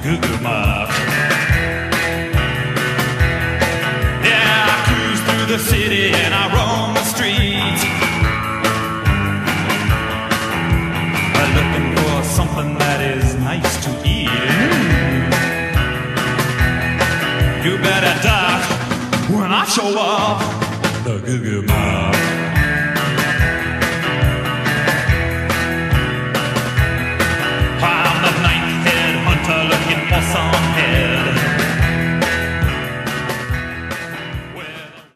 Goo Goo Mob. Yeah, I cruise through the city and I roam the streets, looking for something that is nice to eat. You better duck when I show up. The Goo Goo Mob.